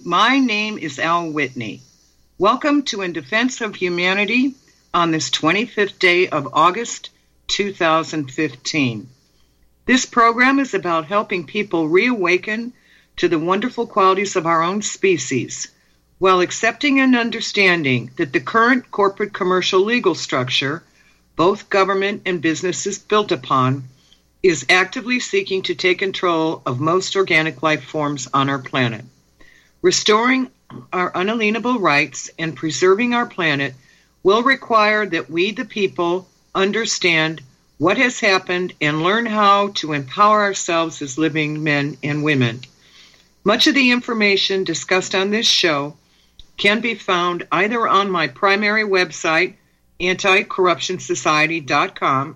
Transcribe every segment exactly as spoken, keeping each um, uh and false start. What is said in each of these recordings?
My name is Al Whitney. Welcome to In Defense of Humanity on this twenty-fifth day of August, two thousand fifteen. This program is about helping people reawaken to the wonderful qualities of our own species, while accepting and understanding that the current corporate commercial legal structure, both government and business is built upon, is actively seeking to take control of most organic life forms on our planet. Restoring our unalienable rights and preserving our planet will require that we, the people, understand what has happened and learn how to empower ourselves as living men and women. Much of the information discussed on this show can be found either on my primary website, anti corruption society dot com,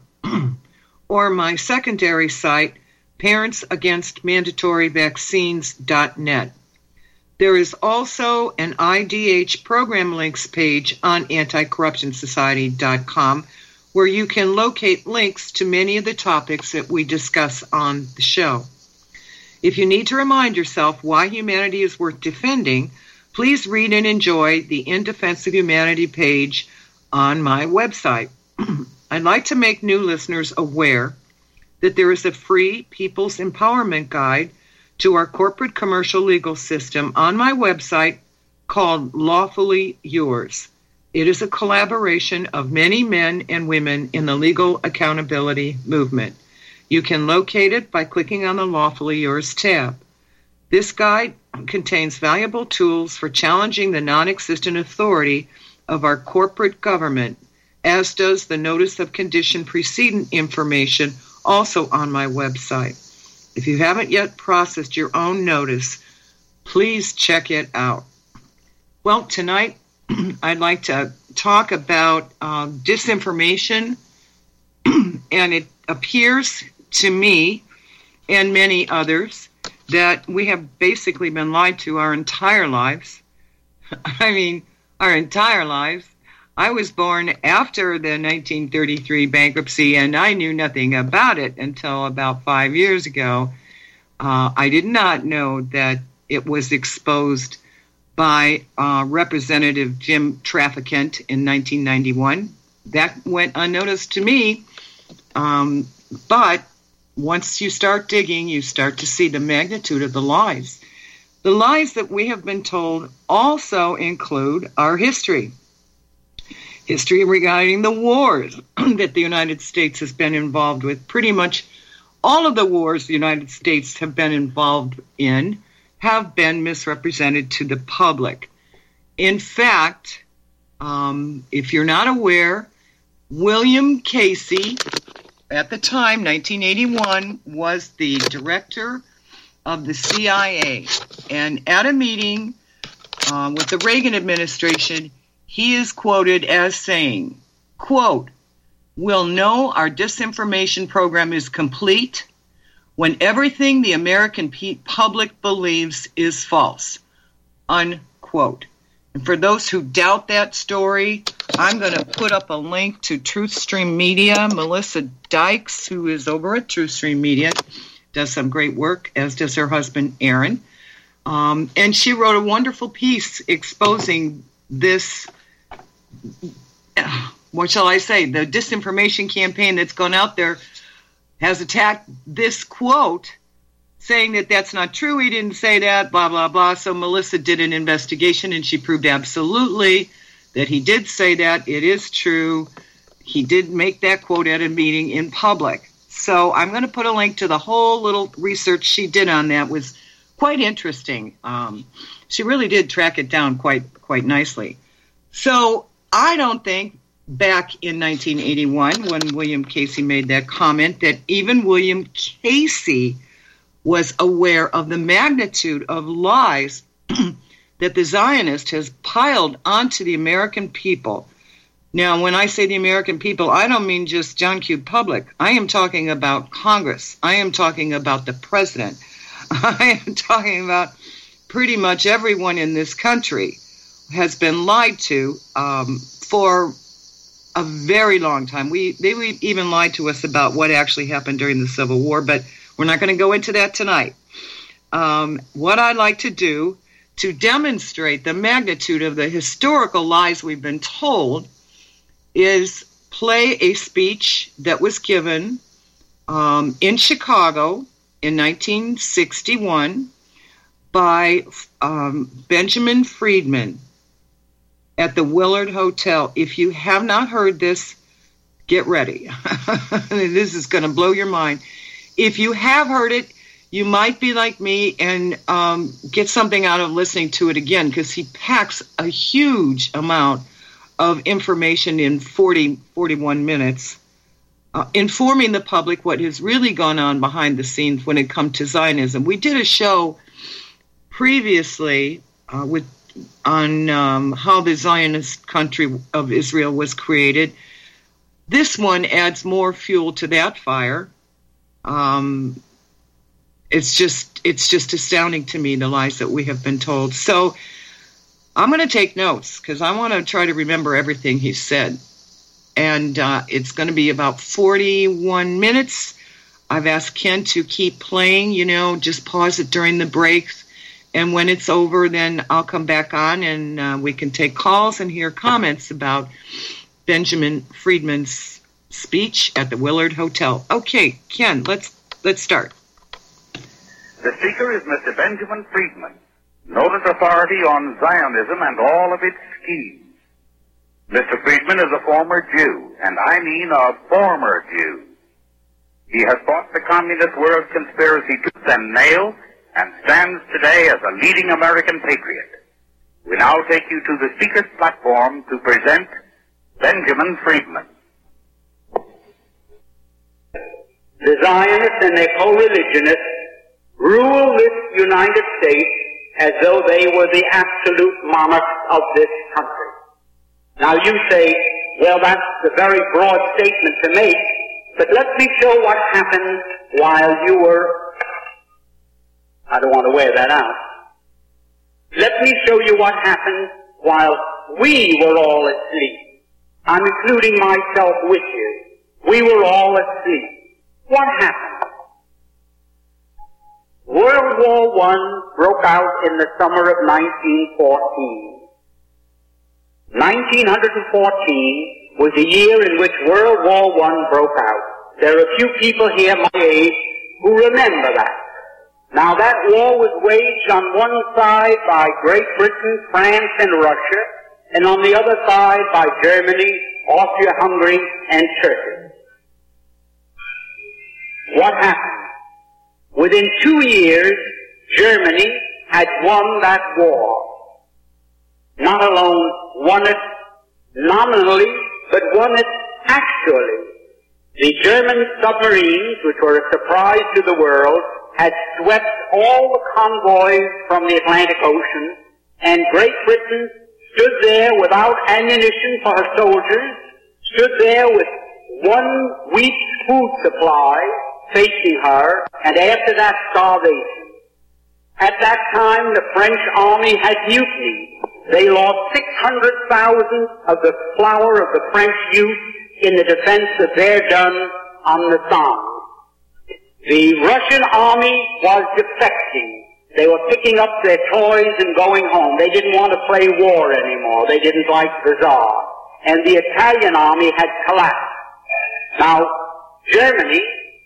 or my secondary site, parents against mandatory vaccines dot net. There is also an I D H program links page on anti corruption society dot com where you can locate links to many of the topics that we discuss on the show. If you need to remind yourself why humanity is worth defending, please read and enjoy the In Defense of Humanity page on my website. I'd like to make new listeners aware that there is a free People's Empowerment Guide to our corporate commercial legal system on my website called Lawfully Yours. It is a collaboration of many men and women in the legal accountability movement. You can locate it by clicking on the Lawfully Yours tab. This guide contains valuable tools for challenging the non-existent authority of our corporate government, as does the Notice of Condition Precedent information also on my website. If you haven't yet processed your own notice, please check it out. Well, tonight I'd like to talk about uh, disinformation, and it appears to me and many others that we have basically been lied to our entire lives. I mean, our entire lives. I was born after the nineteen thirty-three bankruptcy, and I knew nothing about it until about five years ago. Uh, I did not know that it was exposed by uh, Representative Jim Traficant in nineteen ninety-one. That went unnoticed to me, um, but once you start digging, you start to see the magnitude of the lies. The lies that we have been told also include our history. History regarding the wars that the United States has been involved with. Pretty much all of the wars the United States have been involved in have been misrepresented to the public. In fact, um, if you're not aware, William Casey, at the time, nineteen eighty-one, was the director of the C I A. And at a meeting uh, with the Reagan administration, he is quoted as saying, quote, "We'll know our disinformation program is complete when everything the American pe- public believes is false," unquote. And for those who doubt that story, I'm going to put up a link to TruthStream Media. Melissa Dykes, who is over at TruthStream Media, does some great work, as does her husband, Aaron. Um, and she wrote a wonderful piece exposing this, what shall I say, the disinformation campaign that's gone out there has attacked this quote, saying that that's not true, he didn't say that, blah, blah, blah. So Melissa did an investigation, and she proved absolutely that he did say that. It is true. He did make that quote at a meeting in public. So I'm going to put a link to the whole little research she did on that. It was quite interesting. Um, she really did track it down quite quite nicely. So I don't think back in nineteen eighty-one, when William Casey made that comment, that even William Casey was aware of the magnitude of lies that the Zionist has piled onto the American people. Now, when I say the American people, I don't mean just John Q. Public. I am talking about Congress. I am talking about the president. I am talking about pretty much everyone in this country has been lied to um, for a very long time. We they even lied to us about what actually happened during the Civil War, but we're not going to go into that tonight. Um, what I'd like to do to demonstrate the magnitude of the historical lies we've been told is play a speech that was given um, in Chicago in nineteen sixty-one by um, Benjamin Friedman at the Willard Hotel. If you have not heard this, get ready. This is going to blow your mind. If you have heard it, you might be like me and um, get something out of listening to it again, because he packs a huge amount of information in forty, forty-one minutes, uh, informing the public what has really gone on behind the scenes when it comes to Zionism. We did a show previously uh, with on um, how the Zionist country of Israel was created. This one adds more fuel to that fire. Um, it's just it's just astounding to me, the lies that we have been told. So I'm going to take notes because I want to try to remember everything he said. And uh, it's going to be about forty-one minutes. I've asked Ken to keep playing, you know, just pause it during the breaks. And when it's over, then I'll come back on and uh, we can take calls and hear comments about Benjamin Friedman's speech at the Willard Hotel. Okay, Ken, let's let's start. The speaker is Mister Benjamin Friedman, noted authority on Zionism and all of its schemes. Mister Friedman is a former Jew, and I mean a former Jew. He has fought the communist world conspiracy tooth and nail, and stands today as a leading American patriot. We now take you to the speaker's platform to present Benjamin Friedman. The Zionists and their co-religionists rule this United States as though they were the absolute monarchs of this country. Now you say, well, that's a very broad statement to make, but let me show what happened while you were, I don't want to wear that out. Let me show you what happened while we were all asleep. I'm including myself with you. We were all asleep. What happened? World War One broke out in the summer of nineteen fourteen. nineteen fourteen was the year in which World War One broke out. There are a few people here my age who remember that. Now that war was waged on one side by Great Britain, France, and Russia, and on the other side by Germany, Austria-Hungary, and Turkey. What happened? Within two years, Germany had won that war. Not alone won it nominally, but won it actually. The German submarines, which were a surprise to the world, had swept all the convoys from the Atlantic Ocean, and Great Britain stood there without ammunition for her soldiers, stood there with one week's food supply facing her, and after that, starvation. At that time, the French army had mutinied. They lost six hundred thousand of the flower of the French youth in the defense of Verdun on the Somme. The Russian army was defecting. They were picking up their toys and going home. They didn't want to play war anymore. They didn't like the Tsar. And the Italian army had collapsed. Now, Germany,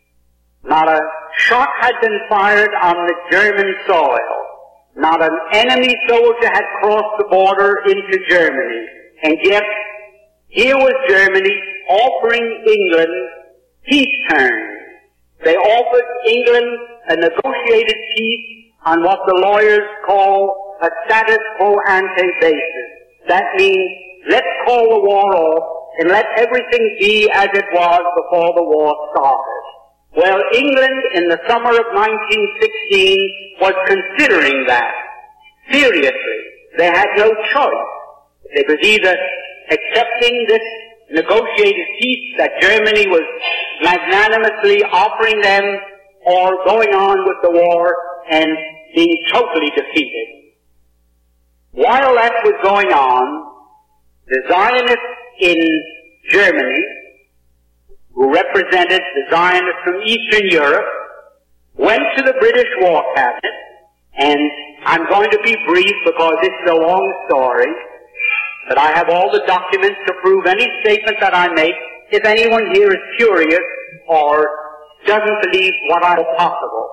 not a shot had been fired on the German soil. Not an enemy soldier had crossed the border into Germany. And yet, here was Germany offering England peace terms. They offered England a negotiated peace on what the lawyers call a status quo ante basis. That means, let's call the war off and let everything be as it was before the war started. Well, England in the summer of nineteen sixteen was considering that. Seriously. They had no choice. They was either accepting this negotiated peace that Germany was magnanimously offering them, or going on with the war and being totally defeated. While that was going on, the Zionists in Germany, who represented the Zionists from Eastern Europe, went to the British War Cabinet and I'm going to be brief because this is a long story, but I have all the documents to prove any statement that I make if anyone here is curious or doesn't believe what I know possible.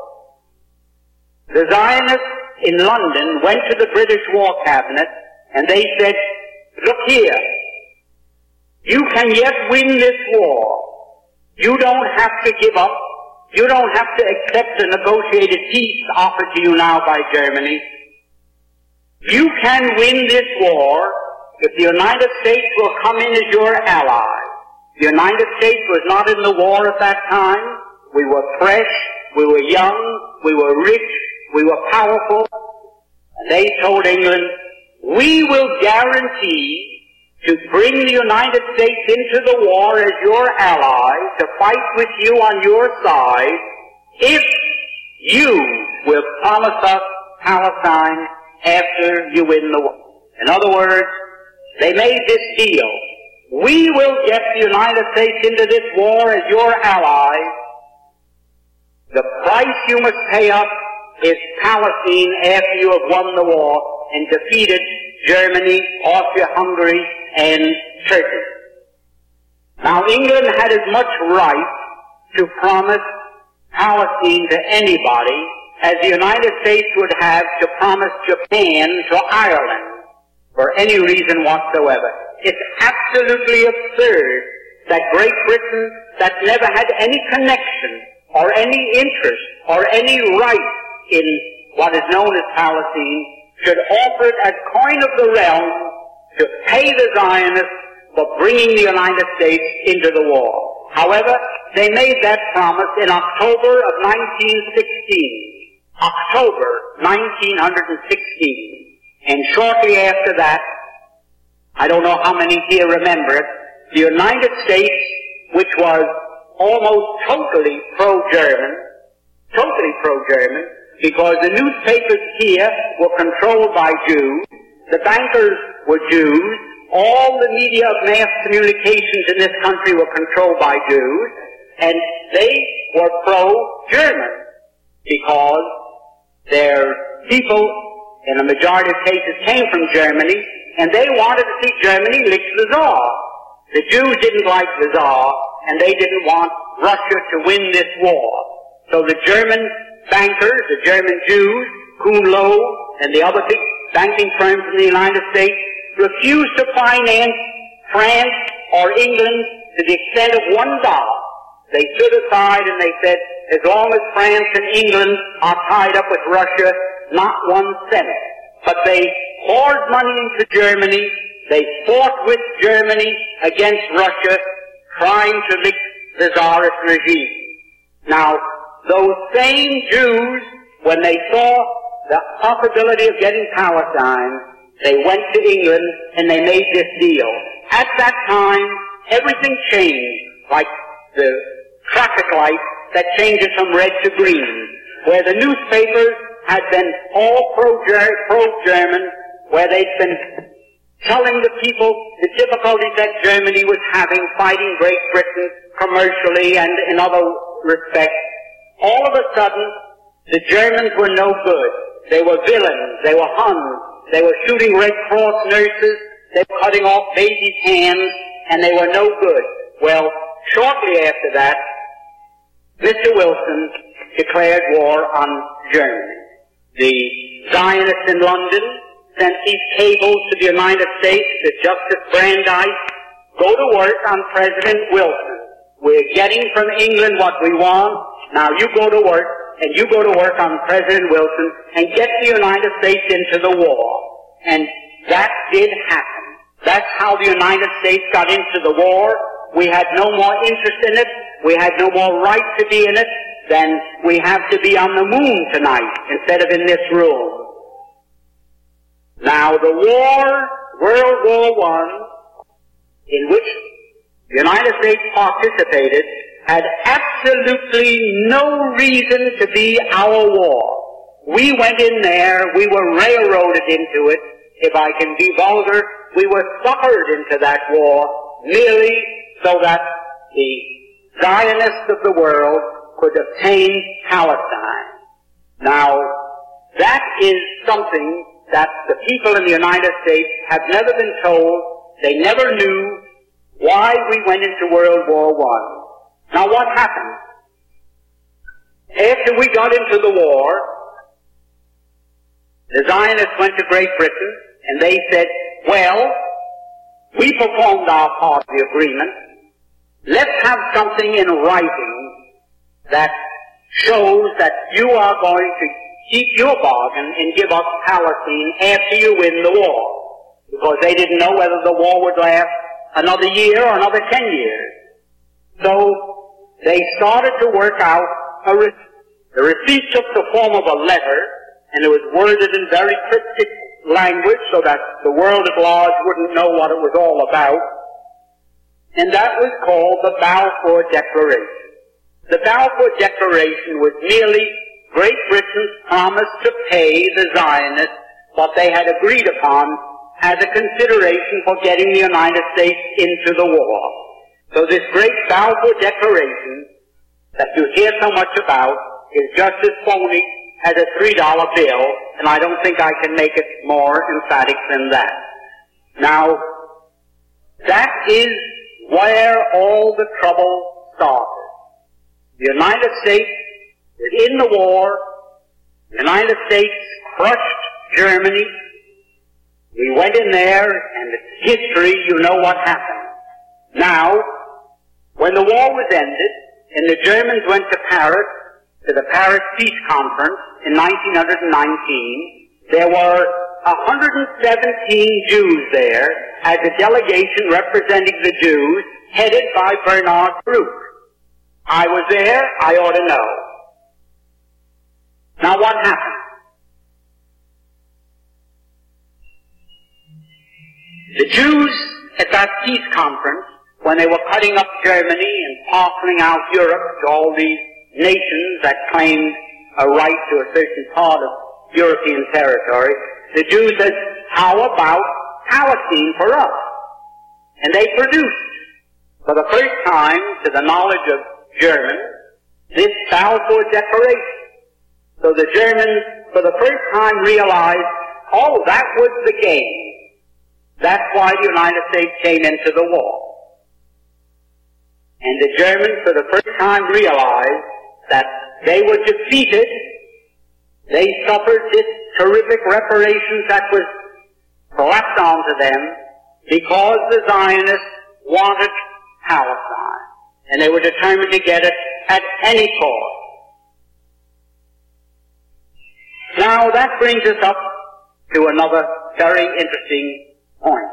The Zionists in London went to the British War Cabinet and they said, look here, you can yet win this war. You don't have to give up. You don't have to accept the negotiated peace offered to you now by Germany. You can win this war if the United States will come in as your ally. The United States was not in the war at that time. We were fresh, we were young, we were rich, we were powerful. And they told England, we will guarantee to bring the United States into the war as your ally, to fight with you on your side, if you will promise us Palestine after you win the war. In other words, they made this deal. We will get the United States into this war as your ally. The price you must pay us is Palestine after you have won the war and defeated Germany, Austria-Hungary, and Turkey. Now, England had as much right to promise Palestine to anybody as the United States would have to promise Japan to Ireland for any reason whatsoever. It's absolutely absurd that Great Britain, that never had any connection or any interest or any right in what is known as Palestine, should offer it as coin of the realm to pay the Zionists for bringing the United States into the war. However, they made that promise in October of nineteen sixteen. October nineteen sixteen. And shortly after that, I don't know how many here remember it, the United States, which was almost totally pro-German, totally pro-German, because the newspapers here were controlled by Jews, the bankers were Jews, all the media of mass communications in this country were controlled by Jews, and they were pro-German because their people, in a majority of cases, came from Germany, and they wanted to see Germany lick the Tsar. The Jews didn't like the Tsar, and they didn't want Russia to win this war. So the German bankers, the German Jews, Kuhn Loeb, and the other big banking firms in the United States refused to finance France or England to the extent of one dollar. They stood aside and they said, as long as France and England are tied up with Russia, not one cent. But they poured money into Germany. They fought with Germany against Russia, trying to lick the Tsarist regime. Now, those same Jews, when they saw the possibility of getting Palestine, they went to England and they made this deal. At that time, everything changed, like the traffic light that changes from red to green, where the newspapers had been all pro-German, where they'd been telling the people the difficulties that Germany was having fighting Great Britain commercially and in other respects. All of a sudden, the Germans were no good. They were villains. They were Huns. They were shooting Red Cross nurses. They were cutting off babies' hands, and they were no good. Well, shortly after that, Mister Wilson declared war on Germany. The Zionists in London sent these cables to the United States to Justice Brandeis, go to work on President Wilson. We're getting from England what we want. Now you go to work, and you go to work on President Wilson and get the United States into the war. And that did happen. That's how the United States got into the war. We had no more interest in it. We had no more right to be in it than we have to be on the moon tonight instead of in this room. Now the war, World War One, in which the United States participated, had absolutely no reason to be our war. We went in there, we were railroaded into it. If I can be vulgar, we were suckered into that war merely so that the Zionists of the world could obtain Palestine. Now, That is something that the people in the United States have never been told. They never knew why we went into World War One. Now what happened? After we got into the war, the Zionists went to Great Britain and they said, well, we performed our part of the agreement. Let's have something in writing that shows that you are going to keep your bargain and give up Palestine after you win the war. Because they didn't know whether the war would last another year or another ten years. So they started to work out a receipt. The receipt took the form of a letter, and it was worded in very cryptic language so that the world at large wouldn't know what it was all about. And that was called the Balfour Declaration. The Balfour Declaration was merely Great Britain's promise to pay the Zionists what they had agreed upon as a consideration for getting the United States into the war. So this great Balfour Declaration that you hear so much about is just as phony as a three dollar bill, and I don't think I can make it more emphatic than that. Now, that is where all the trouble started. The United States was in the war. The United States crushed Germany. We went in there, and it's history, you know what happened. Now, when the war was ended, and the Germans went to Paris, to the Paris Peace Conference in nineteen nineteen, there were one hundred seventeen Jews there as a delegation representing the Jews, headed by Bernard Baruch. I was there, I ought to know. Now what happened? The Jews at that peace conference, when they were cutting up Germany and parceling out Europe to all these nations that claimed a right to a certain part of European territory, the Jews said, how about Palestine for us? And they produced, for the first time, to the knowledge of Germans, this Balfour Declaration. So the Germans, for the first time, realized, oh, that was the game. That's why the United States came into the war. And the Germans, for the first time, realized that they were defeated. They suffered this terrific reparations that was slapped onto them because the Zionists wanted Palestine. And they were determined to get it at any cost. Now that brings us up to another very interesting point.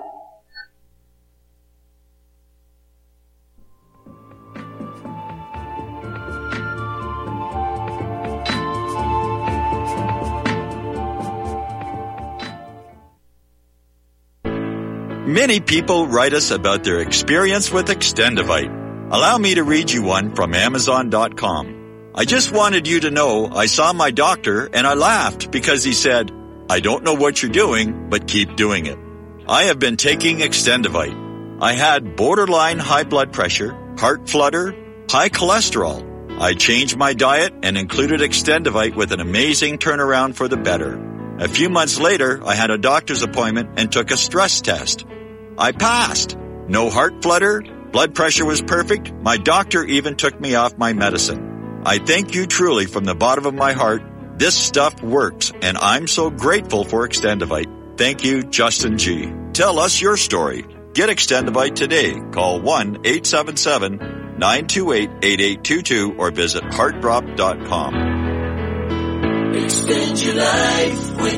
Many people write us about their experience with Extendivite. Allow me to read you one from Amazon dot com. I just wanted you to know I saw my doctor and I laughed because he said, I don't know what you're doing, but keep doing it. I have been taking Extendivite. I had borderline high blood pressure, heart flutter, high cholesterol. I changed my diet and included Extendivite with an amazing turnaround for the better. A few months later, I had a doctor's appointment and took a stress test. I passed. No heart flutter, blood pressure was perfect. My doctor even took me off my medicine. I thank you truly from the bottom of my heart. This stuff works, and I'm so grateful for Extendivite. Thank you, Justin G. Tell us your story. Get Extendivite today. Call one eight seven seven, nine two eight, eight eight two two or visit heart drop dot com. Extend your life with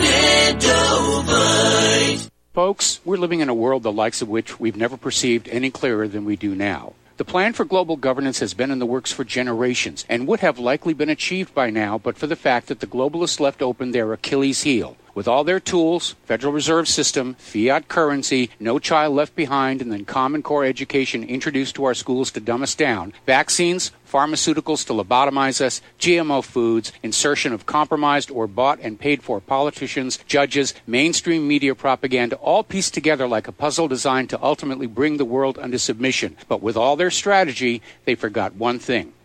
Extendivite. Folks, we're living in a world the likes of which we've never perceived any clearer than we do now. The plan for global governance has been in the works for generations and would have likely been achieved by now but for the fact that the globalists left open their Achilles heel. With all their tools, Federal Reserve System, fiat currency, no child left behind, and then Common Core education introduced to our schools to dumb us down, vaccines, pharmaceuticals to lobotomize us, G M O foods, insertion of compromised or bought and paid for politicians, judges, mainstream media propaganda, all pieced together like a puzzle designed to ultimately bring the world under submission. But with all their strategy, they forgot one thing.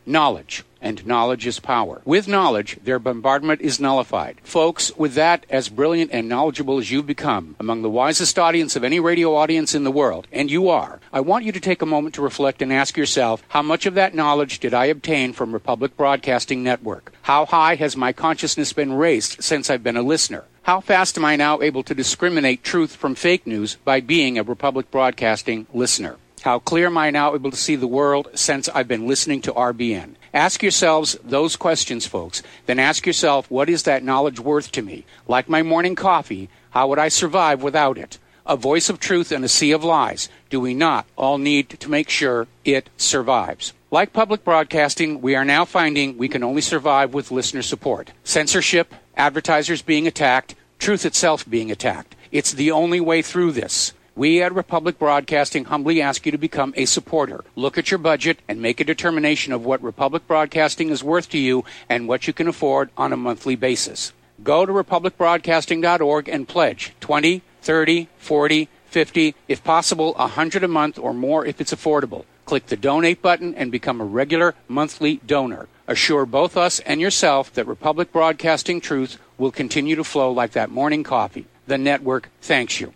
Knowledge. And knowledge is power. With knowledge, their bombardment is nullified. Folks, with that, as brilliant and knowledgeable as you've become, among the wisest audience of any radio audience in the world, and you are, I want you to take a moment to reflect and ask yourself, how much of that knowledge did I obtain from Republic Broadcasting Network? How high has my consciousness been raised since I've been a listener? How fast am I now able to discriminate truth from fake news by being a Republic Broadcasting listener? How clear am I now able to see the world since I've been listening to R B N? Ask yourselves those questions, folks. Then ask yourself, what is that knowledge worth to me? Like my morning coffee, how would I survive without it? A voice of truth in a sea of lies. Do we not all need to make sure it survives? Like public broadcasting, we are now finding we can only survive with listener support. Censorship, advertisers being attacked, truth itself being attacked. It's the only way through this. We at Republic Broadcasting humbly ask you to become a supporter. Look at your budget and make a determination of what Republic Broadcasting is worth to you and what you can afford on a monthly basis. Go to republic broadcasting dot org and pledge twenty, thirty, forty, fifty, if possible, one hundred a month or more if it's affordable. Click the donate button and become a regular monthly donor. Assure both us and yourself that Republic Broadcasting truth will continue to flow like that morning coffee. The network thanks you.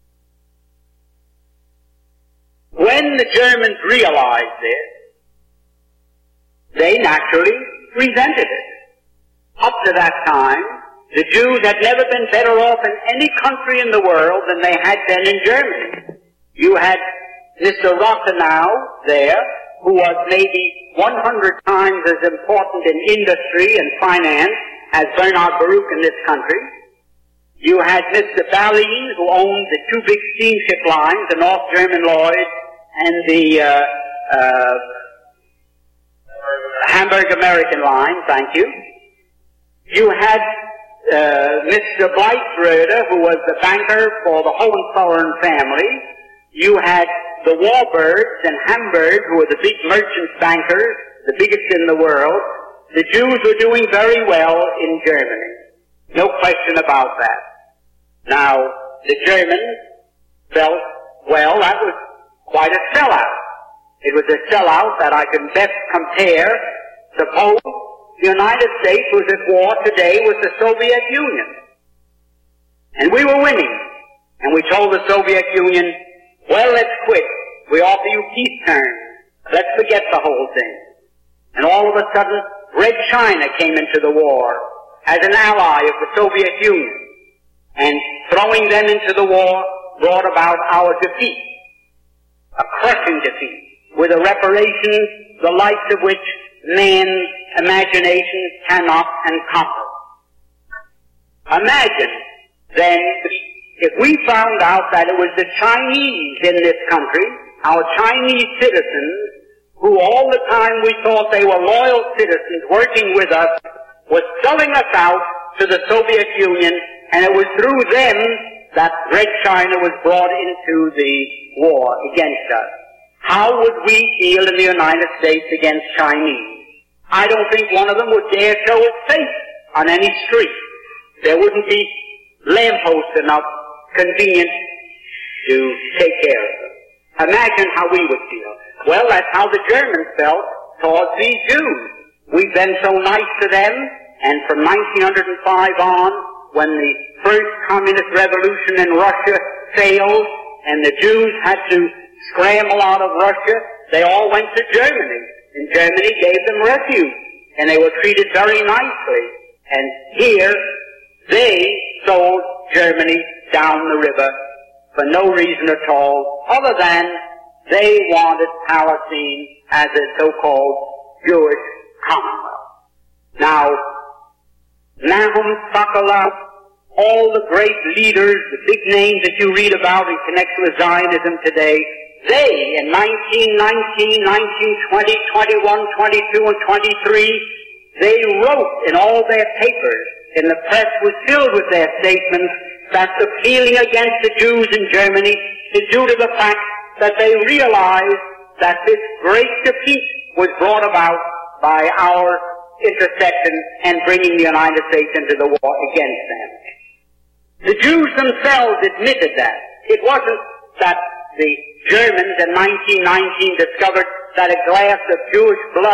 When the Germans realized this, they naturally resented it. Up to that time, the Jews had never been better off in any country in the world than they had been in Germany. You had Mister Rathenau there, who was maybe one hundred times as important in industry and finance as Bernard Baruch in this country. You had Mister Ballin, who owned the two big steamship lines, the North German Lloyd and the uh, uh, Hamburg American line, thank you. You had uh, Mister Blythröder, who was the banker for the Hohenzollern family. You had the Warburgs in Hamburg, who were the big merchant bankers, the biggest in the world. The Jews were doing very well in Germany. No question about that. Now, the Germans felt, well, that was quite a sellout. It was a sellout that I can best compare. Suppose the United States was at war today with the Soviet Union. And we were winning. And we told the Soviet Union, well, let's quit. We offer you peace terms. Let's forget the whole thing. And all of a sudden, Red China came into the war as an ally of the Soviet Union. And throwing them into the war brought about our defeat. A crushing defeat, with a reparation the likes of which man's imagination cannot encompass. Imagine, then, if we found out that it was the Chinese in this country, our Chinese citizens, who all the time we thought they were loyal citizens working with us, was selling us out to the Soviet Union, and it was through them that Red China was brought into the war against us. How would we feel in the United States against Chinese? I don't think one of them would dare show its face on any street. There wouldn't be lampposts enough convenient to take care of them. Imagine how we would feel. Well, that's how the Germans felt towards these Jews. We've been so nice to them, and from nineteen oh five on, when the first communist revolution in Russia failed, and the Jews had to scramble out of Russia, they all went to Germany. And Germany gave them refuge. And they were treated very nicely. And here, they sold Germany down the river for no reason at all, other than they wanted Palestine as a so-called Jewish commonwealth. Now, Nahum, Sokolow, all the great leaders, the big names that you read about in connection with Zionism today, they, in nineteen nineteen, nineteen twenty, twenty-one, twenty-two, and twenty-three, they wrote in all their papers, and the press was filled with their statements, that the feeling against the Jews in Germany is due to the fact that they realized that this great defeat was brought about by our intercession and bringing the United States into the war against them. The Jews themselves admitted that. It wasn't that the Germans in nineteen nineteen discovered that a glass of Jewish blood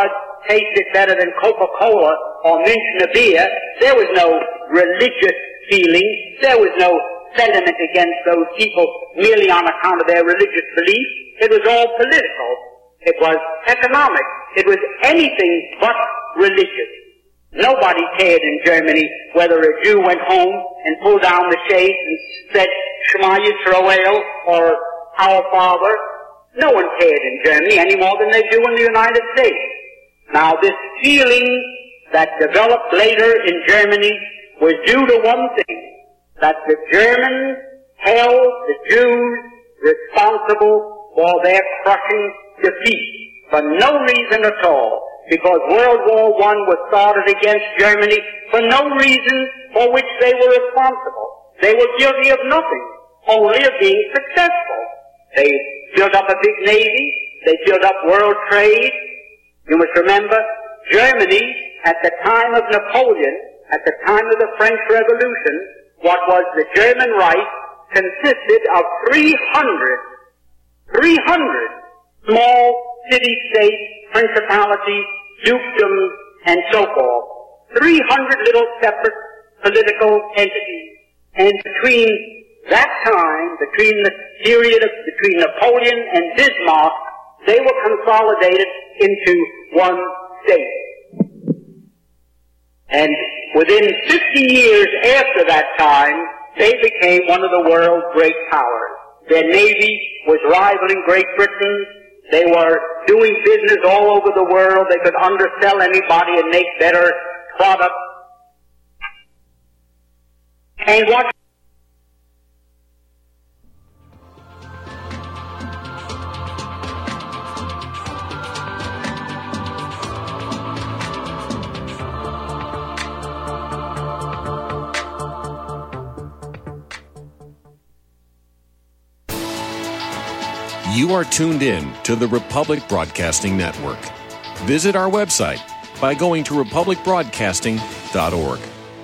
tasted better than Coca-Cola or Münchner beer. There was no religious feeling. There was no sentiment against those people merely on account of their religious beliefs. It was all political. It was economic. It was anything but religious. Nobody cared in Germany whether a Jew went home and pulled down the shade and said Shema Yisrael or Our Father. No one cared in Germany any more than they do in the United States. Now this feeling that developed later in Germany was due to one thing, that the Germans held the Jews responsible for their crushing defeat for no reason at all, because World War One was started against Germany for no reason for which they were responsible. They were guilty of nothing, only of being successful. They built up a big navy, they built up world trade. You must remember, Germany, at the time of Napoleon, at the time of the French Revolution, what was the German Reich consisted of three hundred, three hundred small city-states, principalities, dukedoms, and so forth. three hundred little separate political entities. And between that time, between the period of, between Napoleon and Bismarck, they were consolidated into one state. And within fifty years after that time, they became one of the world's great powers. Their navy was rivaling Great Britain. They were doing business all over the world. They could undersell anybody and make better products. And what You are tuned in to the Republic Broadcasting Network. Visit our website by going to republic broadcasting dot org.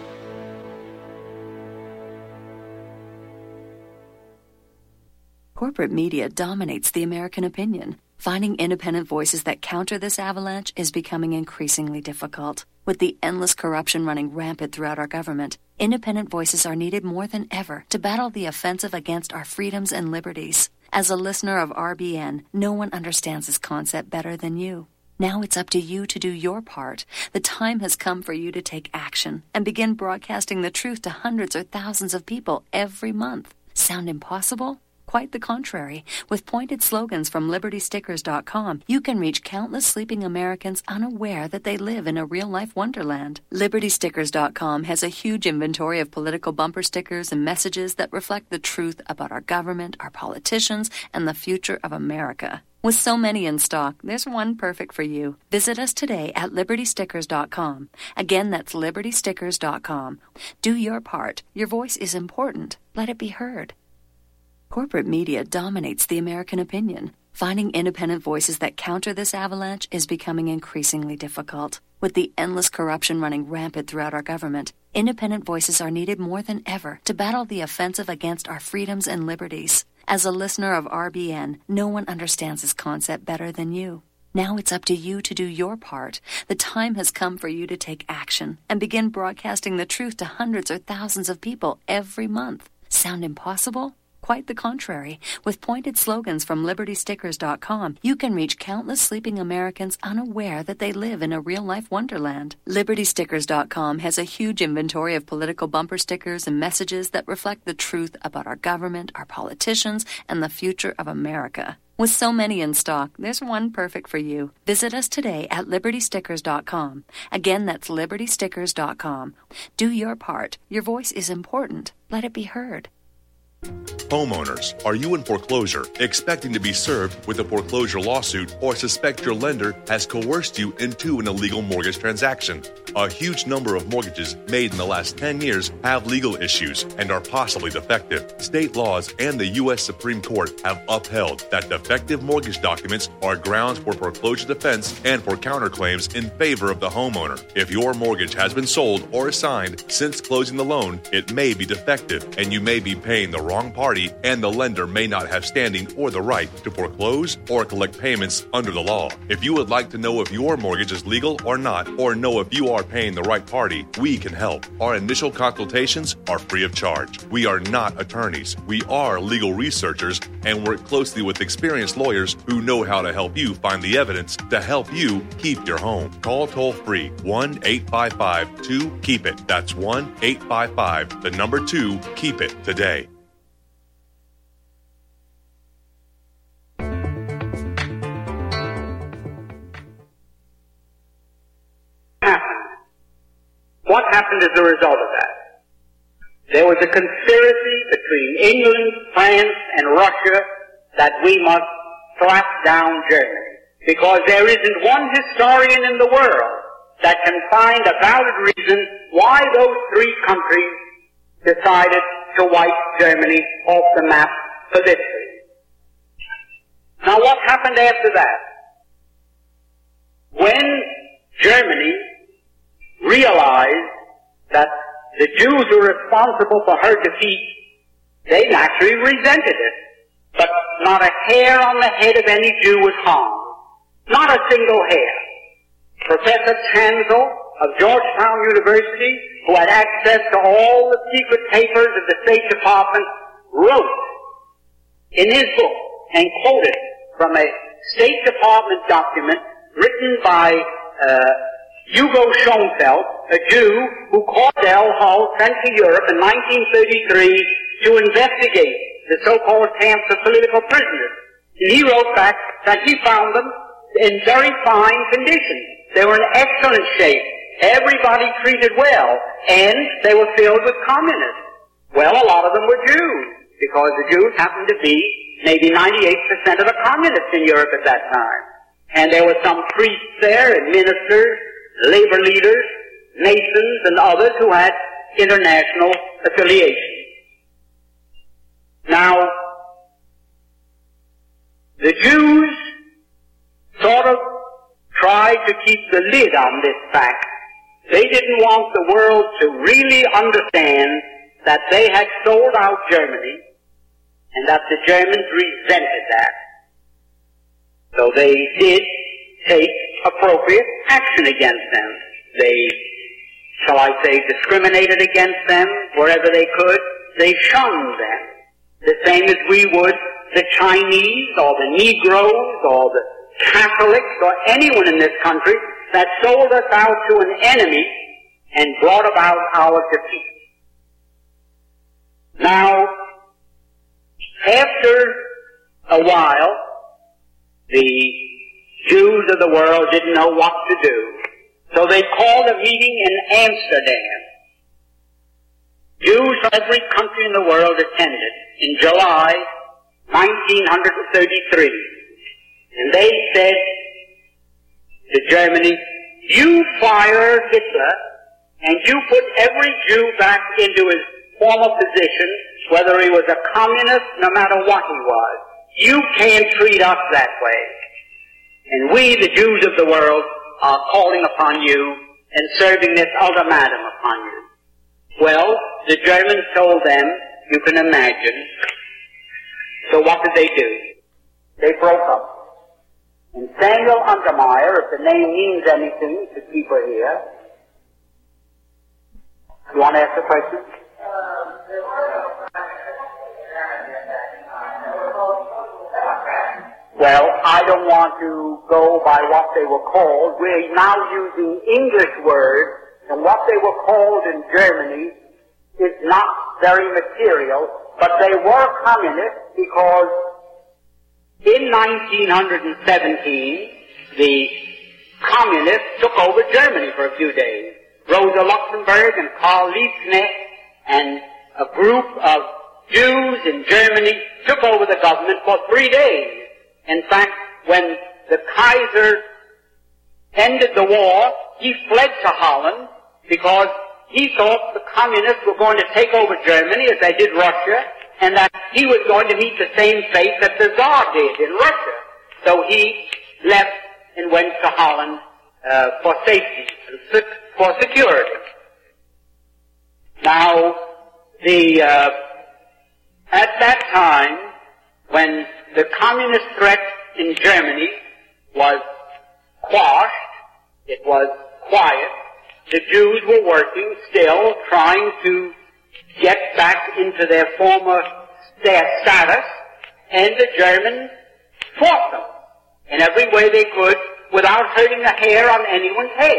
Corporate media dominates the American opinion. Finding independent voices that counter this avalanche is becoming increasingly difficult. With the endless corruption running rampant throughout our government, independent voices are needed more than ever to battle the offensive against our freedoms and liberties. As a listener of R B N, no one understands this concept better than you. Now it's up to you to do your part. The time has come for you to take action and begin broadcasting the truth to hundreds or thousands of people every month. Sound impossible? Quite the contrary. With pointed slogans from liberty stickers dot com, you can reach countless sleeping Americans unaware that they live in a real-life wonderland. liberty stickers dot com has a huge inventory of political bumper stickers and messages that reflect the truth about our government, our politicians, and the future of America. With so many in stock, there's one perfect for you. Visit us today at liberty stickers dot com. Again, that's liberty stickers dot com. Do your part. Your voice is important. Let it be heard. Corporate media dominates the American opinion. Finding independent voices that counter this avalanche is becoming increasingly difficult. With the endless corruption running rampant throughout our government, independent voices are needed more than ever to battle the offensive against our freedoms and liberties. As a listener of R B N, no one understands this concept better than you. Now it's up to you to do your part. The time has come for you to take action and begin broadcasting the truth to hundreds or thousands of people every month. Sound impossible? Quite the contrary. With pointed slogans from liberty stickers dot com, you can reach countless sleeping Americans unaware that they live in a real-life wonderland. liberty stickers dot com has a huge inventory of political bumper stickers and messages that reflect the truth about our government, our politicians, and the future of America. With so many in stock, there's one perfect for you. Visit us today at liberty stickers dot com. Again, that's liberty stickers dot com. Do your part. Your voice is important. Let it be heard. Homeowners, are you in foreclosure, expecting to be served with a foreclosure lawsuit, or suspect your lender has coerced you into an illegal mortgage transaction? A huge number of mortgages made in the last ten years have legal issues and are possibly defective. State laws and the U S Supreme Court have upheld that defective mortgage documents are grounds for foreclosure defense and for counterclaims in favor of the homeowner. If your mortgage has been sold or assigned since closing the loan, it may be defective and you may be paying the wrong party party, and the lender may not have standing or the right to foreclose or collect payments under the law. If you would like to know if your mortgage is legal or not, or know if you are paying the right party, we can help. Our initial consultations are free of charge. We are not attorneys. We are legal researchers and work closely with experienced lawyers who know how to help you find the evidence to help you keep your home. Call toll-free one eight five five two keep it. That's one eight five five, the number two, keep it today. What happened as a result of that? There was a conspiracy between England, France, and Russia that we must slap down Germany. Because there isn't one historian in the world that can find a valid reason why those three countries decided to wipe Germany off the map politically. Now what happened after that? When Germany realized that the Jews were responsible for her defeat, they naturally resented it. But not a hair on the head of any Jew was harmed. Not a single hair. Professor Chancel of Georgetown University, who had access to all the secret papers of the State Department, wrote in his book and quoted from a State Department document written by uh, Hugo Schoenfeld, a Jew who Cordell Hull sent to Europe in nineteen thirty-three to investigate the so-called camps of political prisoners. And he wrote back that he found them in very fine condition. They were in excellent shape. Everybody treated well. And they were filled with communists. Well, a lot of them were Jews, because the Jews happened to be maybe ninety-eight percent of the communists in Europe at that time. And there were some priests there and ministers, labor leaders, masons, and others who had international affiliation. Now, the Jews sort of tried to keep the lid on this fact. They didn't want the world to really understand that they had sold out Germany and that the Germans resented that. So they did take appropriate action against them. They, shall I say, discriminated against them wherever they could. They shunned them, the same as we would the Chinese or the Negroes or the Catholics or anyone in this country that sold us out to an enemy and brought about our defeat. Now, after a while, the Jews of the world didn't know what to do, so they called a meeting in Amsterdam. Jews from every country in the world attended in July nineteen thirty-three. And they said to Germany, you fire Hitler and you put every Jew back into his former position, whether he was a communist, no matter what he was. You can't treat us that way. And we, the Jews of the world, are calling upon you and serving this ultimatum upon you. Well, the Germans told them, you can imagine. So what did they do? They broke up. And Samuel Untermeyer, if the name means anything to people here, you want to ask a question? Well, I don't want to go by what they were called. We're now using English words, and what they were called in Germany is not very material, but they were communists because in nineteen seventeen, the communists took over Germany for a few days. Rosa Luxemburg and Karl Liebknecht and a group of Jews in Germany took over the government for three days. In fact, when the Kaiser ended the war, he fled to Holland because he thought the communists were going to take over Germany as they did Russia, and that he was going to meet the same fate that the Tsar did in Russia. So he left and went to Holland uh, for safety, for security. Now, the uh, at that time, when the communist threat in Germany was quashed, it was quiet, the Jews were working still, trying to get back into their former status, and the Germans fought them in every way they could without hurting a hair on anyone's head.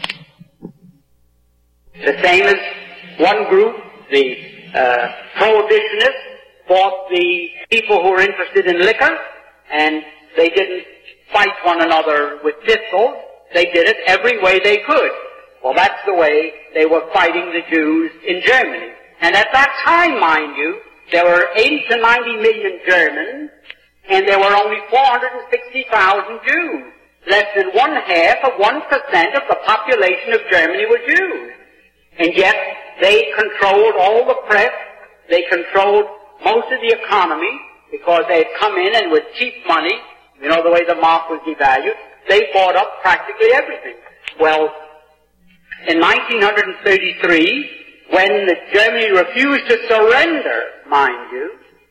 The same as one group, the uh, prohibitionists, fought the people who were interested in liquor, and they didn't fight one another with pistols. They did it every way they could. Well, that's the way they were fighting the Jews in Germany. And at that time, mind you, there were eighty to ninety million Germans, and there were only four hundred sixty thousand Jews. Less than one half of one percent of the population of Germany were Jews. And yet, they controlled all the press, they controlled most of the economy, because they had come in and with cheap money, you know the way the mark was devalued, they bought up practically everything. Well, in nineteen thirty-three, when the Germany refused to surrender, mind you,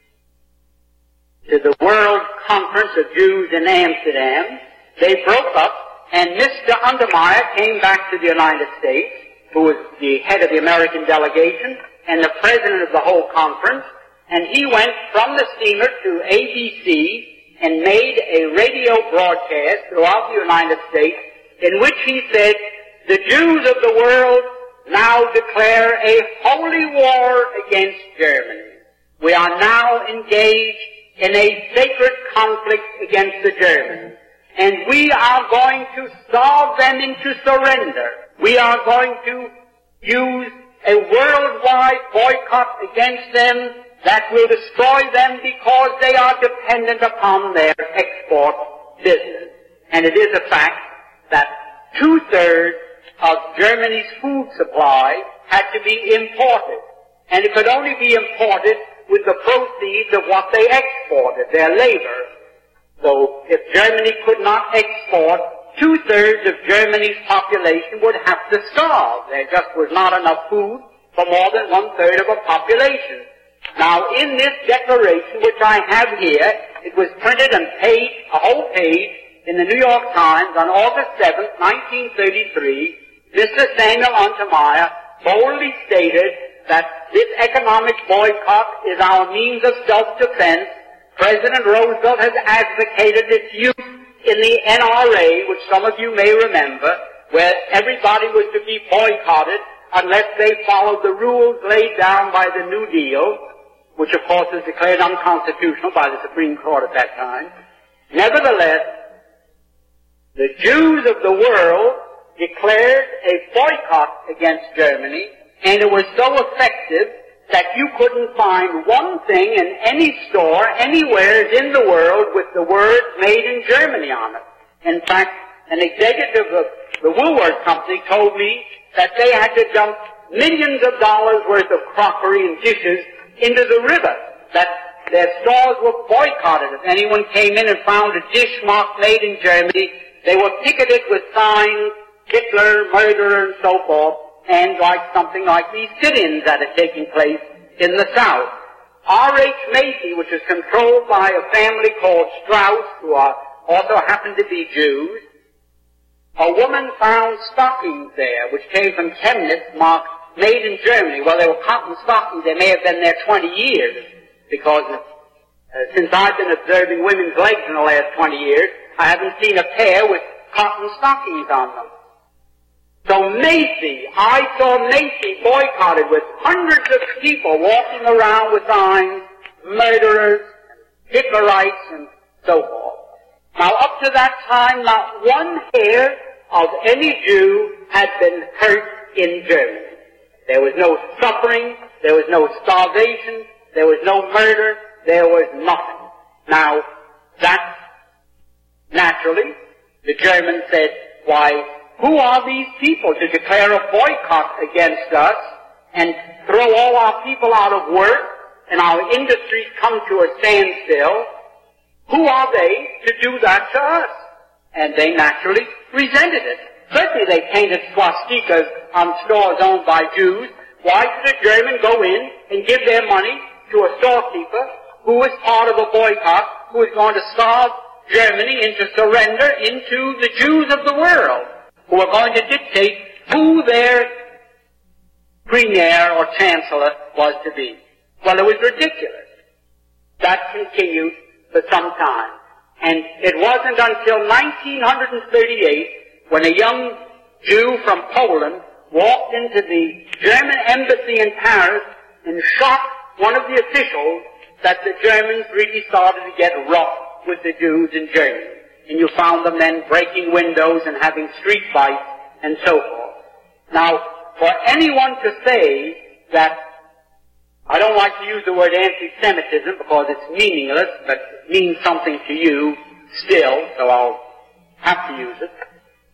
to the World Conference of Jews in Amsterdam, they broke up, and Mister Untermeyer came back to the United States, who was the head of the American delegation and the president of the whole conference, and he went from the steamer to A B C and made a radio broadcast throughout the United States in which he said, "The Jews of the world now declare a holy war against Germany. We are now engaged in a sacred conflict against the Germans, and we are going to starve them into surrender. We are going to use a worldwide boycott against them that will destroy them because they are dependent upon their export business." And it is a fact that two-thirds of Germany's food supply had to be imported. And it could only be imported with the proceeds of what they exported, their labor. So if Germany could not export, two-thirds of Germany's population would have to starve. There just was not enough food for more than one-third of a population. Now, in this declaration, which I have here, it was printed on page, a whole page, in the New York Times on August seventh, nineteen thirty-three, Mister Samuel Untermeyer boldly stated that this economic boycott is our means of self-defense. President Roosevelt has advocated its use in the N R A, which some of you may remember, where everybody was to be boycotted unless they followed the rules laid down by the New Deal, which of course was declared unconstitutional by the Supreme Court at that time. Nevertheless, the Jews of the world declared a boycott against Germany, and it was so effective that you couldn't find one thing in any store anywhere in the world with the words "Made in Germany" on it. In fact, an executive of the Woolworth Company told me that they had to dump millions of dollars worth of crockery and dishes into the river, that their stores were boycotted. If anyone came in and found a dish marked "Made in Germany," they were picketed with signs, "Hitler, murderer," and so forth, and like something like these sit-ins that are taking place in the South. R H Macy, which is controlled by a family called Strauss, who are, also happen to be Jews, a woman found stockings there, which came from Chemnitz, marked "Made in Germany." Well, they were cotton stockings. They may have been there twenty years, because uh, since I've been observing women's legs in the last twenty years, I haven't seen a pair with cotton stockings on them. So Macy, I saw Macy boycotted with hundreds of people walking around with signs, "Murderers," "Hitlerites," and so forth. Now, up to that time, not one hair of any Jew had been hurt in Germany. There was no suffering, there was no starvation, there was no murder, there was nothing. Now, that, naturally, the Germans said, "Why, who are these people to declare a boycott against us and throw all our people out of work and our industries come to a standstill? Who are they to do that to us?" And they naturally resented it. Certainly they painted swastikas on stores owned by Jews. Why should a German go in and give their money to a storekeeper who was part of a boycott, who was going to starve Germany into surrender into the Jews of the world, who were going to dictate who their premier or chancellor was to be. Well, it was ridiculous. That continued for some time. And it wasn't until nineteen thirty-eight when a young Jew from Poland walked into the German embassy in Paris and shot one of the officials that the Germans really started to get rough with the Jews in Germany. And you found them then breaking windows and having street fights and so forth. Now, for anyone to say that, I don't like to use the word anti-Semitism because it's meaningless, but it means something to you still, so I'll have to use it.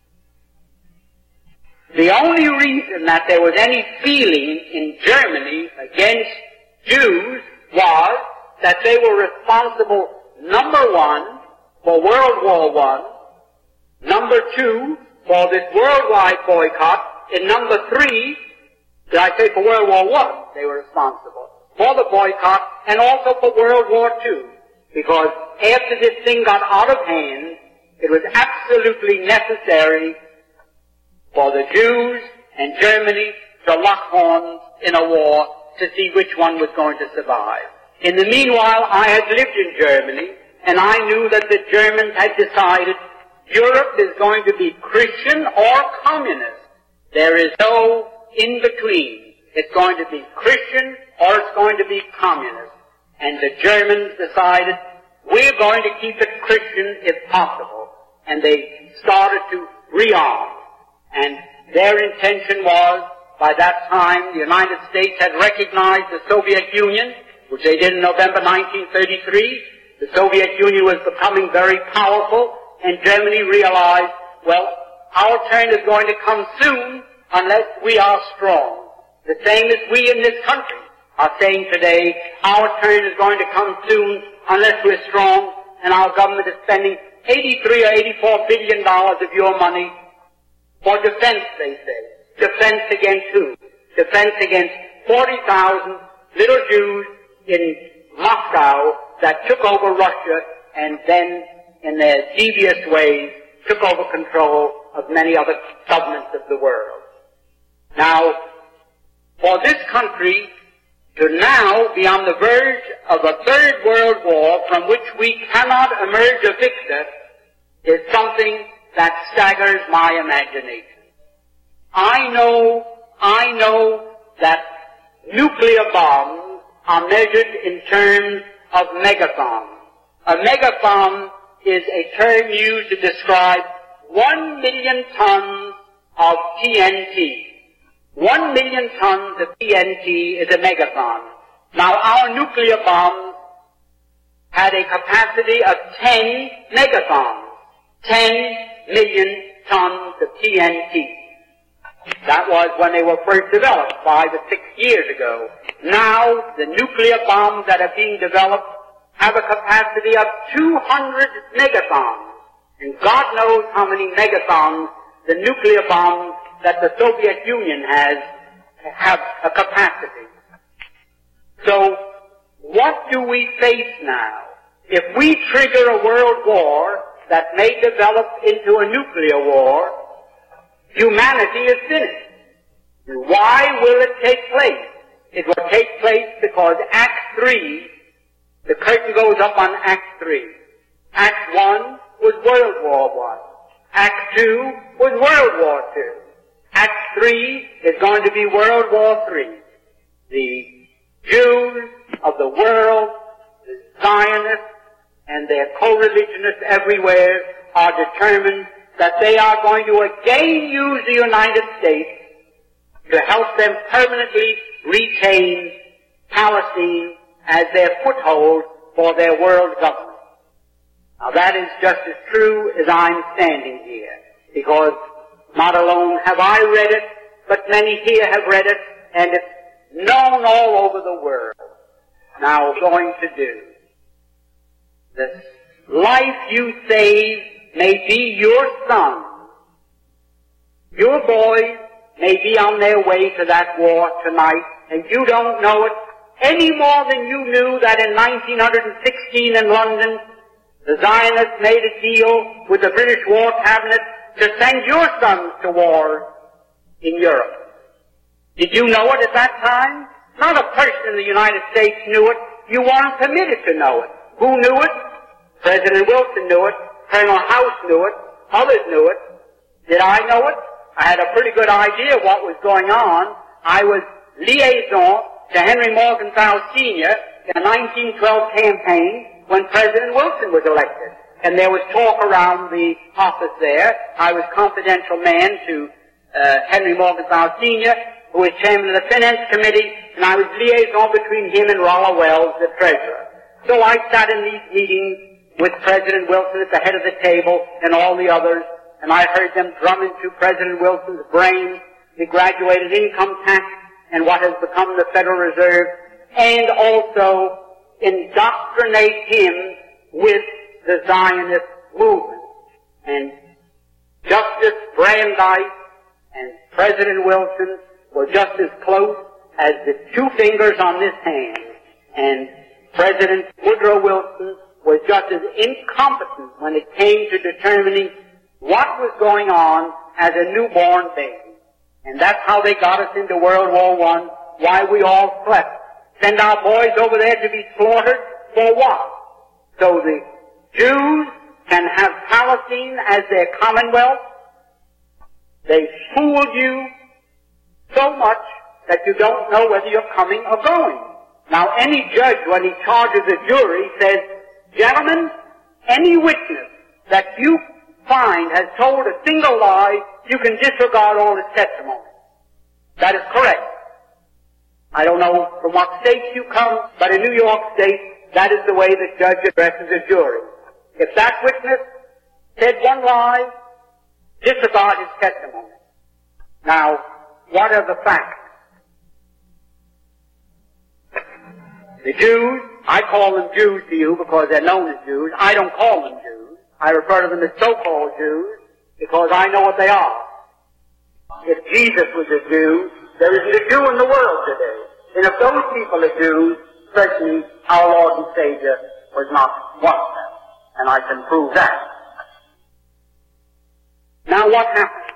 The only reason that there was any feeling in Germany against Jews was that they were responsible, number one, for World War One, number two, for this worldwide boycott, and number three, did I say for World War One, they were responsible for the boycott, and also for World War Two, because after this thing got out of hand, it was absolutely necessary for the Jews and Germany to lock horns in a war to see which one was going to survive. In the meanwhile, I had lived in Germany, and I knew that the Germans had decided Europe is going to be Christian or communist. There is no in-between. It's going to be Christian or it's going to be communist. And the Germans decided, we're going to keep it Christian if possible. And they started to rearm. And their intention was, by that time, the United States had recognized the Soviet Union, which they did in November nineteen thirty-three. The Soviet Union was becoming very powerful, and Germany realized, well, our turn is going to come soon unless we are strong. The same as we in this country are saying today, our turn is going to come soon unless we're strong, and our government is spending eighty-three or eighty-four billion dollars of your money for defense, they say. Defense against who? Defense against forty thousand little Jews in Moscow that took over Russia and then, in their devious ways, took over control of many other governments of the world. Now, for this country to now be on the verge of a third world war from which we cannot emerge a victor is something that staggers my imagination. I know, I know that nuclear bombs are measured in terms of megatons. A megaton is a term used to describe one million tons of T N T. One million tons of T N T is a megaton. Now, our nuclear bombs had a capacity of ten megatons. ten million tons of T N T. That was when they were first developed, five or six years ago. Now, the nuclear bombs that are being developed have a capacity of two hundred megatons. And God knows how many megatons the nuclear bombs that the Soviet Union has have a capacity. So, what do we face now? If we trigger a world war that may develop into a nuclear war, humanity is finished. Why will it take place? It will take place because Act three, the curtain goes up on Act three. Act one was World War One. Act two was World War Two. Act three is going to be World War Three. The Jews of the world, the Zionists, and their co-religionists everywhere are determined that they are going to again use the United States to help them permanently retain Palestine as their foothold for their world government. Now that is just as true as I'm standing here, because not alone have I read it, but many here have read it, and it's known all over the world. Now going to do. The life you save may be your son. Your boys may be on their way to that war tonight, and you don't know it, any more than you knew that in nineteen sixteen in London, the Zionists made a deal with the British War Cabinet to send your sons to war in Europe. Did you know it at that time? Not a person in the United States knew it. You weren't permitted to know it. Who knew it? President Wilson knew it. Colonel House knew it. Others knew it. Did I know it? I had a pretty good idea of what was going on. I was liaison to Henry Morgenthau Senior in the nineteen twelve campaign when President Wilson was elected. And there was talk around the office there. I was confidential man to uh, Henry Morgenthau Senior, who was chairman of the Finance Committee, and I was liaison between him and Rollo Wells, the treasurer. So I sat in these meetings with President Wilson at the head of the table and all the others, and I heard them drum into President Wilson's brain the graduated income tax and what has become the Federal Reserve, and also indoctrinate him with the Zionist movement. And Justice Brandeis and President Wilson were just as close as the two fingers on this hand, and President Woodrow Wilson was just as incompetent when it came to determining what was going on as a newborn baby. And that's how they got us into World War One, why we all slept. Send our boys over there to be slaughtered for what? So the Jews can have Palestine as their commonwealth? They fooled you so much that you don't know whether you're coming or going. Now, any judge, when he charges a jury, says, gentlemen, any witness that you find has told a single lie, you can disregard all his testimony. That is correct. I don't know from what state you come, but in New York State, that is the way the judge addresses a jury. If that witness said one lie, disregard his testimony. Now, what are the facts? The Jews, I call them Jews to you because they're known as Jews. I don't call them Jews. I refer to them as so-called Jews because I know what they are. If Jesus was a Jew, there isn't a Jew in the world today. And if those people are Jews, certainly our Lord and Savior was not one of them. And I can prove that. Now what happened?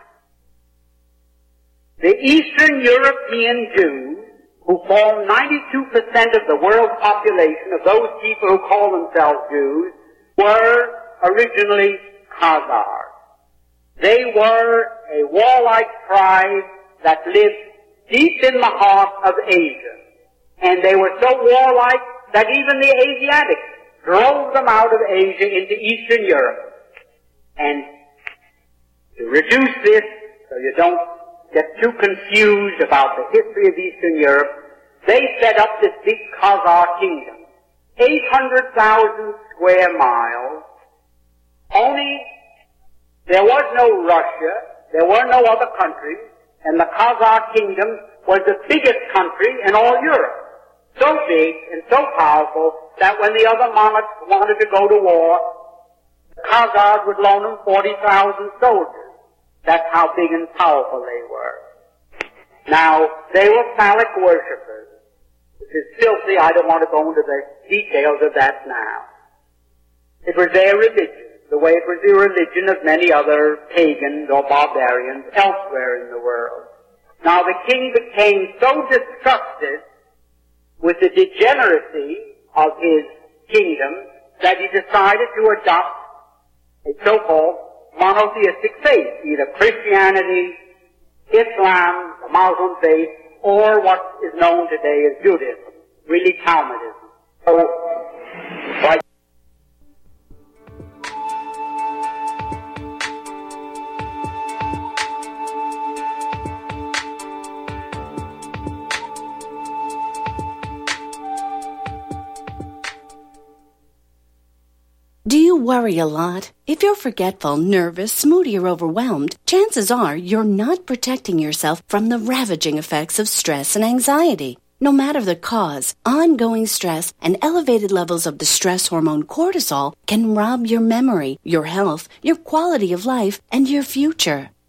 The Eastern European Jews, who form ninety-two percent of the world's population, of those people who call themselves Jews, were originally Khazars. They were a warlike tribe that lived deep in the heart of Asia. And they were so warlike that even the Asiatics drove them out of Asia into Eastern Europe. And to reduce this, so you don't get too confused about the history of Eastern Europe, they set up this big Khazar kingdom. eight hundred thousand square miles. Only there was no Russia, there were no other countries, and the Khazar kingdom was the biggest country in all Europe. So big and so powerful that when the other monarchs wanted to go to war, the Khazars would loan them forty thousand soldiers. That's how big and powerful they were. Now, they were phallic worshippers, which is filthy. I don't want to go into the details of that now. It was their religion, the way it was the religion of many other pagans or barbarians elsewhere in the world. Now, the king became so disgusted with the degeneracy of his kingdom that he decided to adopt a so-called monotheistic faith, either Christianity, Islam, the Muslim faith, or what is known today as Judaism, really Talmudism. So, like Do you worry a lot? If you're forgetful, nervous, moody, or overwhelmed, chances are you're not protecting yourself from the ravaging effects of stress and anxiety. No matter the cause, ongoing stress and elevated levels of the stress hormone cortisol can rob your memory, your health, your quality of life, and your future.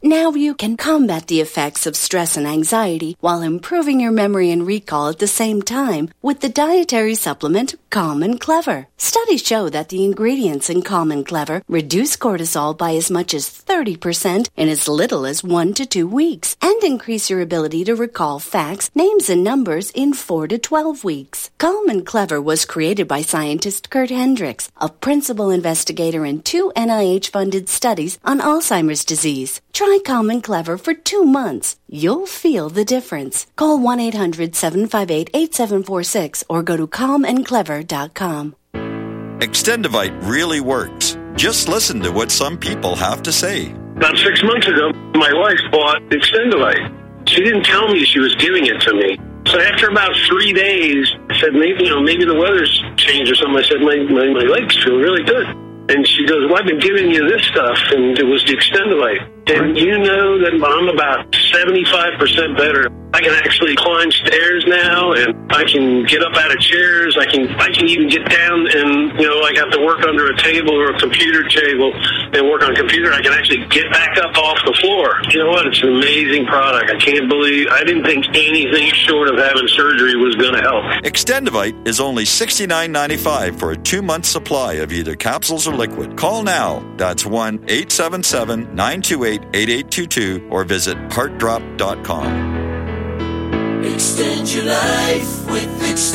Now you can combat the effects of stress and anxiety while improving your memory and recall at the same time with the dietary supplement Calm and Clever. Studies show that the ingredients in Calm and Clever reduce cortisol by as much as thirty percent in as little as one to two weeks and increase your ability to recall facts, names, and numbers in four to twelve weeks. Calm and Clever was created by scientist Kurt Hendricks, a principal investigator in two N I H-funded studies on Alzheimer's disease. Try Calm and Clever for two months. You'll feel the difference. Call one eight hundred seven five eight eight seven four six or go to calm and clever dot com. Extendivite really works. Just listen to what some people have to say. About six months ago, my wife bought Extendivite. She didn't tell me she was giving it to me. So after about three days, I said, maybe, you know, maybe the weather's changed or something. I said, my, my, my legs feel really good. And she goes, well, I've been giving you this stuff, and it was the Extendivite. And you know that I'm about seventy-five percent better. I can actually climb stairs now, and I can get up out of chairs. I can I can even get down and, you know, like I have to work under a table or a computer table and work on a computer. I can actually get back up off the floor. You know what? It's an amazing product. I can't believe, I didn't think anything short of having surgery was going to help. Extendivite is only sixty-nine ninety-five for a two-month supply of either capsules or liquid. Call now. That's one eight seven seven nine two eight eight eight two two or visit heart drop dot com. Extend your life with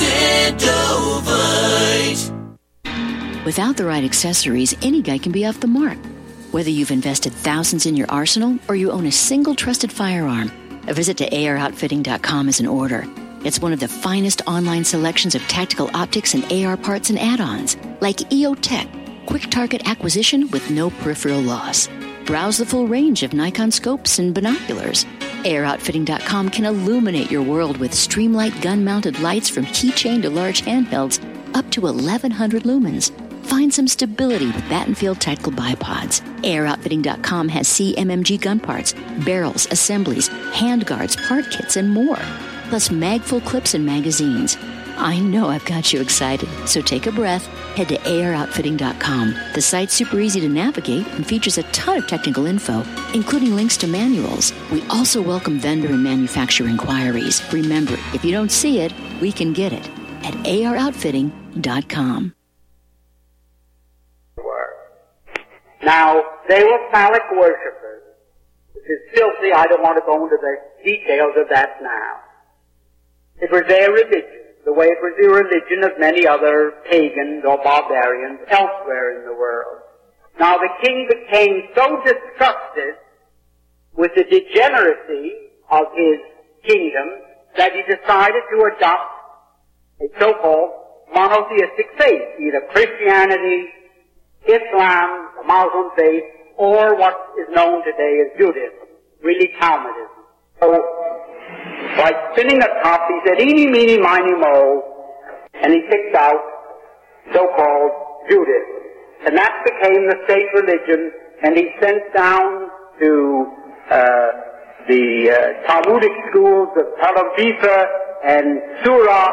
Extendovite. Without the right accessories, any guy can be off the mark. Whether you've invested thousands in your arsenal or you own a single trusted firearm, a visit to A R outfitting dot com is in order. It's one of the finest online selections of tactical optics and A R parts and add-ons, like E O Tech, quick target acquisition with no peripheral loss. Browse the full range of Nikon scopes and binoculars. A R outfitting dot com can illuminate your world with Streamlight gun-mounted lights from keychain to large handhelds up to eleven hundred lumens. Find some stability with Battenfield tactical bipods. A R outfitting dot com has C M M G gun parts, barrels, assemblies, handguards, part kits, and more. Plus mag-full clips and magazines. I know I've got you excited, so take a breath. Head to A R outfitting dot com. The site's super easy to navigate and features a ton of technical info, including links to manuals. We also welcome vendor and manufacturer inquiries. Remember, if you don't see it, we can get it at A R outfitting dot com. Now, they were phallic worshippers, which is filthy. I don't want to go into the details of that now. It was their religion, the way it was the religion of many other pagans or barbarians elsewhere in the world. Now the king became so disgusted with the degeneracy of his kingdom that he decided to adopt a so-called monotheistic faith, either Christianity, Islam, the Muslim faith, or what is known today as Judaism, really Talmudism. So, like spinning a top, he said, eeny, meeny, miny, mo, and he picked out so-called Judaism. And that became the state religion, and he sent down to uh, the uh, Talmudic schools of Tel Aviv and Surah,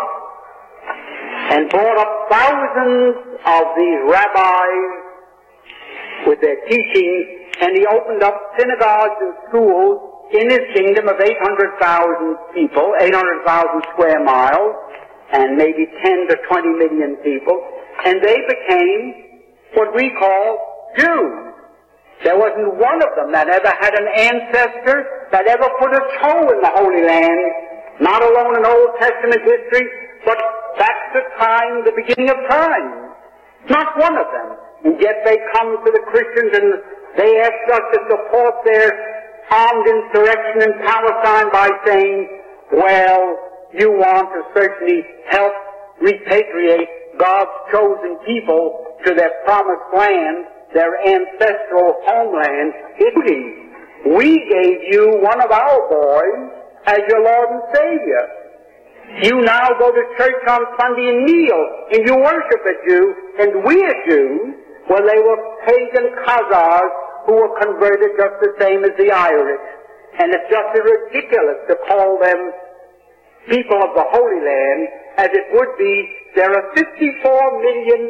and brought up thousands of these rabbis with their teachings, and he opened up synagogues and schools in his kingdom of eight hundred thousand people, eight hundred thousand square miles, and maybe ten to twenty million people, and they became what we call Jews. There wasn't one of them that ever had an ancestor that ever put a toe in the Holy Land, not alone in Old Testament history, but back to time, the beginning of time. Not one of them. And yet they come to the Christians and they ask us to support their armed insurrection in Palestine by saying, well, you want to certainly help repatriate God's chosen people to their promised land, their ancestral homeland, Italy. We gave you one of our boys as your Lord and Savior. You now go to church on Sunday and kneel, and you worship a Jew, and we are Jews. Well, they were pagan Khazars who were converted just the same as the Irish. And it's just as ridiculous to call them people of the Holy Land as it would be. There are fifty-four million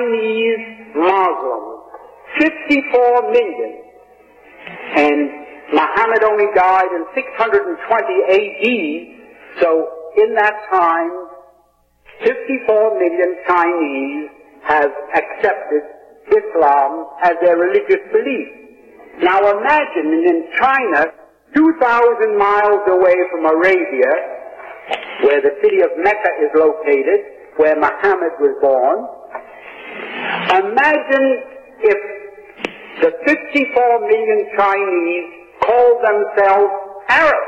Chinese Muslims. fifty-four million. And Muhammad only died in six hundred twenty A D, so in that time, fifty-four million Chinese have accepted Islam as their religious belief. Now imagine in China, two thousand miles away from Arabia, where the city of Mecca is located, where Muhammad was born, imagine if the fifty-four million Chinese called themselves Arabs.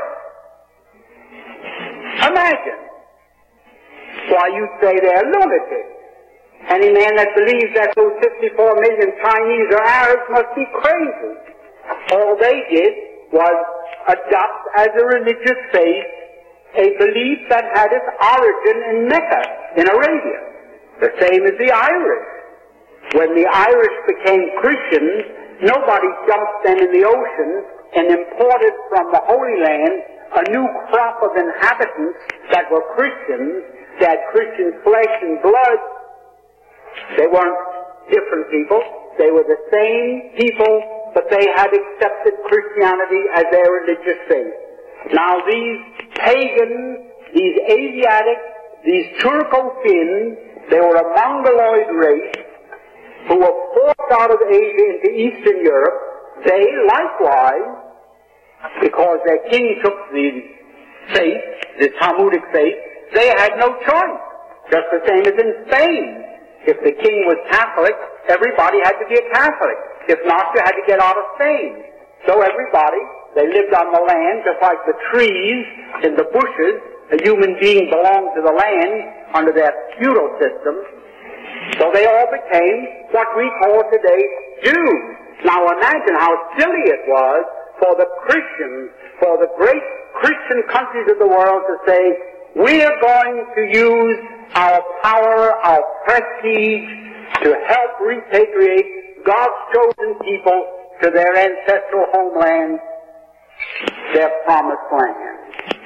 Imagine. Why, you'd say they're lunatics. Any man that believes that those fifty-four million Chinese are Arabs must be crazy. All they did was adopt as a religious faith a belief that had its origin in Mecca, in Arabia. The same as the Irish. When the Irish became Christians, nobody dumped them in the ocean and imported from the Holy Land a new crop of inhabitants that were Christians, that Christian flesh and blood. They weren't different people. They were the same people, but they had accepted Christianity as their religious faith. Now these pagans, these Asiatics, these Turco-Finns, they were a Mongoloid race who were forced out of Asia into Eastern Europe. They likewise, because their king took the faith, the Talmudic faith, they had no choice. Just the same as in Spain. If the king was Catholic, everybody had to be a Catholic. If not, you had to get out of Spain. So everybody, they lived on the land just like the trees and the bushes. A human being belonged to the land under their feudal system. So they all became what we call today Jews. Now imagine how silly it was for the Christians, for the great Christian countries of the world to say, we are going to use our power, our prestige, to help repatriate God's chosen people to their ancestral homeland, their promised land.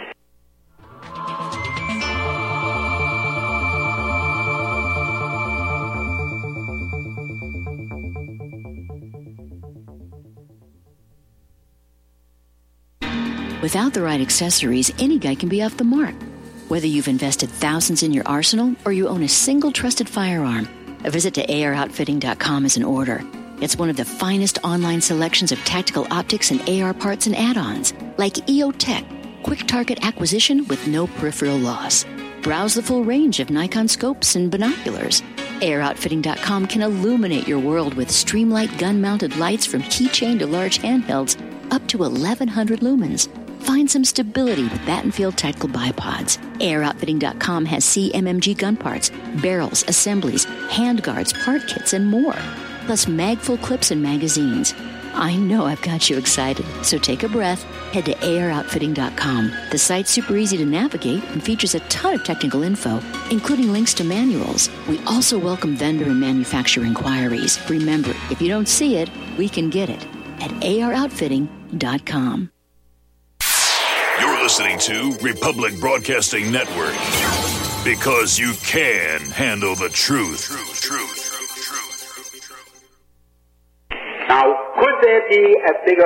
Without the right accessories, any guy can be off the mark. Whether you've invested thousands in your arsenal or you own a single trusted firearm, a visit to A R outfitting dot com is in order. It's one of the finest online selections of tactical optics and A R parts and add-ons, like E O Tech, quick target acquisition with no peripheral loss. Browse the full range of Nikon scopes and binoculars. A R outfitting dot com can illuminate your world with Streamlight gun-mounted lights from keychain to large handhelds up to eleven hundred lumens. Find some stability with Battenfield Tactical Bipods. A R outfitting dot com has C M M G gun parts, barrels, assemblies, handguards, part kits, and more. Plus mag-full clips and magazines. I know I've got you excited, so take a breath. Head to A R outfitting dot com. The site's super easy to navigate and features a ton of technical info, including links to manuals. We also welcome vendor and manufacturer inquiries. Remember, if you don't see it, we can get it at A R outfitting dot com. You're listening to Republic Broadcasting Network, because you can handle the truth. Truth, truth, truth, truth, truth. Now, could there be a bigger